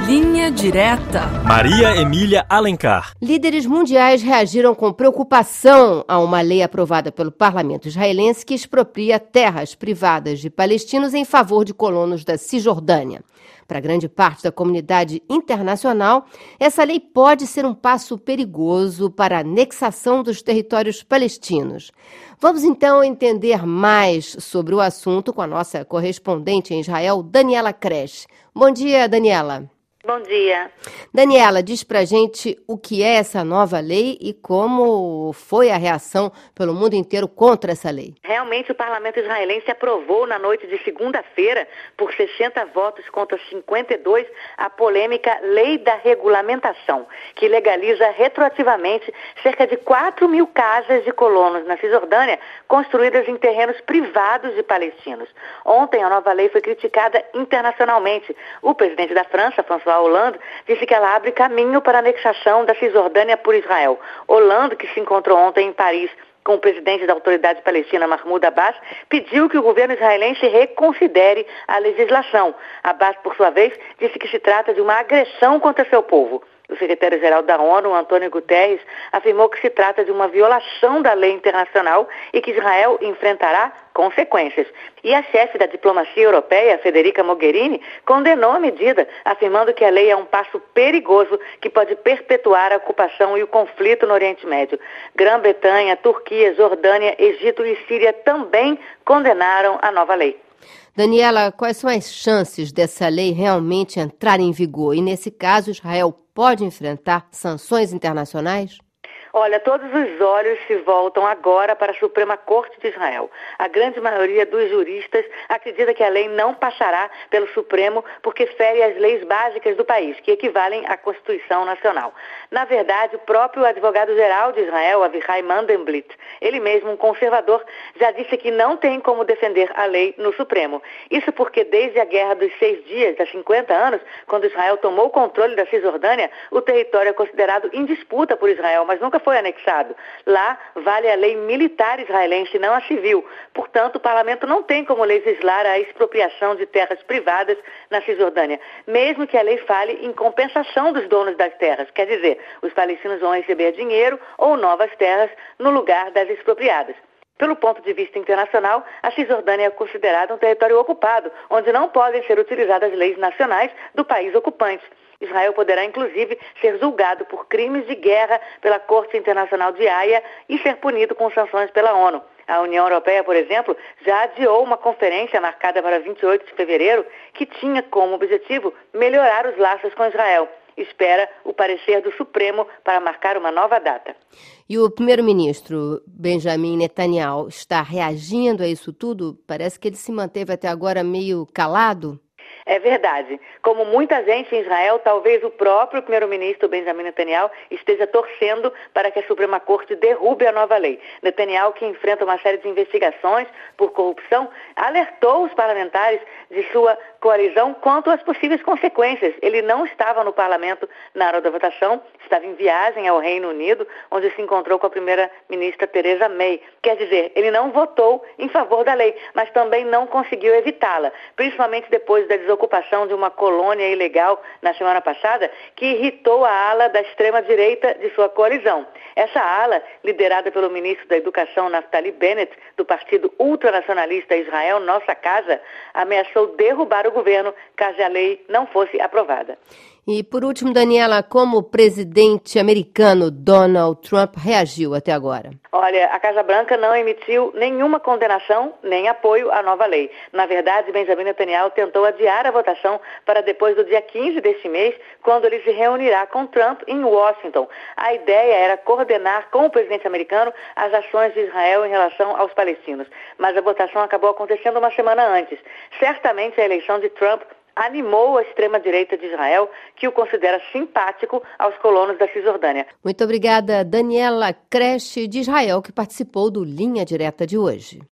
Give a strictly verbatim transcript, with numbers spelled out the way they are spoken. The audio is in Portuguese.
Linha Direta. Maria Emília Alencar. Líderes mundiais reagiram com preocupação a uma lei aprovada pelo parlamento israelense que expropria terras privadas de palestinos em favor de colonos da Cisjordânia. Para grande parte da comunidade internacional, essa lei pode ser um passo perigoso para a anexação dos territórios palestinos. Vamos então entender mais sobre o assunto com a nossa correspondente em Israel, Daniela Kresh. Bom dia, Daniela. Bom dia. Daniela, diz pra gente o que é essa nova lei e como foi a reação pelo mundo inteiro contra essa lei. Realmente o parlamento israelense aprovou na noite de segunda-feira, por sessenta votos contra cinquenta e dois, a polêmica Lei da Regulamentação, que legaliza retroativamente cerca de quatro mil casas de colonos na Cisjordânia construídas em terrenos privados de palestinos. Ontem a nova lei foi criticada internacionalmente. O presidente da França, François Hollande, disse que ela abre caminho para a anexação da Cisjordânia por Israel. Hollande, que se encontrou ontem em Paris com o presidente da Autoridade Palestina, Mahmoud Abbas, pediu que o governo israelense reconsidere a legislação. Abbas, por sua vez, disse que se trata de uma agressão contra seu povo. O secretário-geral da ONU, Antônio Guterres, afirmou que se trata de uma violação da lei internacional e que Israel enfrentará consequências. E a chefe da diplomacia europeia, Federica Mogherini, condenou a medida, afirmando que a lei é um passo perigoso que pode perpetuar a ocupação e o conflito no Oriente Médio. Grã-Bretanha, Turquia, Jordânia, Egito e Síria também condenaram a nova lei. Daniela, quais são as chances dessa lei realmente entrar em vigor? E, nesse caso, Israel pode enfrentar sanções internacionais? Olha, todos os olhos se voltam agora para a Suprema Corte de Israel. A grande maioria dos juristas acredita que a lei não passará pelo Supremo porque fere as leis básicas do país, que equivalem à Constituição Nacional. Na verdade, o próprio advogado-geral de Israel, Avichai Mandelblit, ele mesmo um conservador, já disse que não tem como defender a lei no Supremo. Isso porque desde a Guerra dos Seis Dias, há cinquenta anos, quando Israel tomou o controle da Cisjordânia, o território é considerado em disputa por Israel, mas nunca foi anexado. Lá vale a lei militar israelense, não a civil. Portanto, o parlamento não tem como legislar a expropriação de terras privadas na Cisjordânia, mesmo que a lei fale em compensação dos donos das terras. Quer dizer, os palestinos vão receber dinheiro ou novas terras no lugar das expropriadas. Pelo ponto de vista internacional, a Cisjordânia é considerada um território ocupado, onde não podem ser utilizadas leis nacionais do país ocupante. Israel poderá, inclusive, ser julgado por crimes de guerra pela Corte Internacional de Haia e ser punido com sanções pela ONU. A União Europeia, por exemplo, já adiou uma conferência marcada para vinte e oito de fevereiro que tinha como objetivo melhorar os laços com Israel. Espera o parecer do Supremo para marcar uma nova data. E o primeiro-ministro Benjamin Netanyahu está reagindo a isso tudo? Parece que ele se manteve até agora meio calado. É verdade. Como muita gente em Israel, talvez o próprio primeiro-ministro Benjamin Netanyahu esteja torcendo para que a Suprema Corte derrube a nova lei. Netanyahu, que enfrenta uma série de investigações por corrupção, alertou os parlamentares de sua coalizão quanto às possíveis consequências. Ele não estava no parlamento na hora da votação, estava em viagem ao Reino Unido, onde se encontrou com a primeira-ministra Theresa May. Quer dizer, ele não votou em favor da lei, mas também não conseguiu evitá-la, principalmente depois da desocupação de uma colônia ilegal na semana passada, que irritou a ala da extrema-direita de sua coalizão. Essa ala, liderada pelo ministro da Educação Naftali Bennett, do partido ultranacionalista Israel Nossa Casa, ameaçou derrubar o governo caso a lei não fosse aprovada. E, por último, Daniela, como o presidente americano Donald Trump reagiu até agora? Olha, a Casa Branca não emitiu nenhuma condenação nem apoio à nova lei. Na verdade, Benjamin Netanyahu tentou adiar a votação para depois do dia quinze deste mês, quando ele se reunirá com Trump em Washington. A ideia era coordenar com o presidente americano as ações de Israel em relação aos palestinos. Mas a votação acabou acontecendo uma semana antes. Certamente a eleição de Trump animou a extrema-direita de Israel, que o considera simpático aos colonos da Cisjordânia. Muito obrigada, Daniela Kresh, de Israel, que participou do Linha Direta de hoje.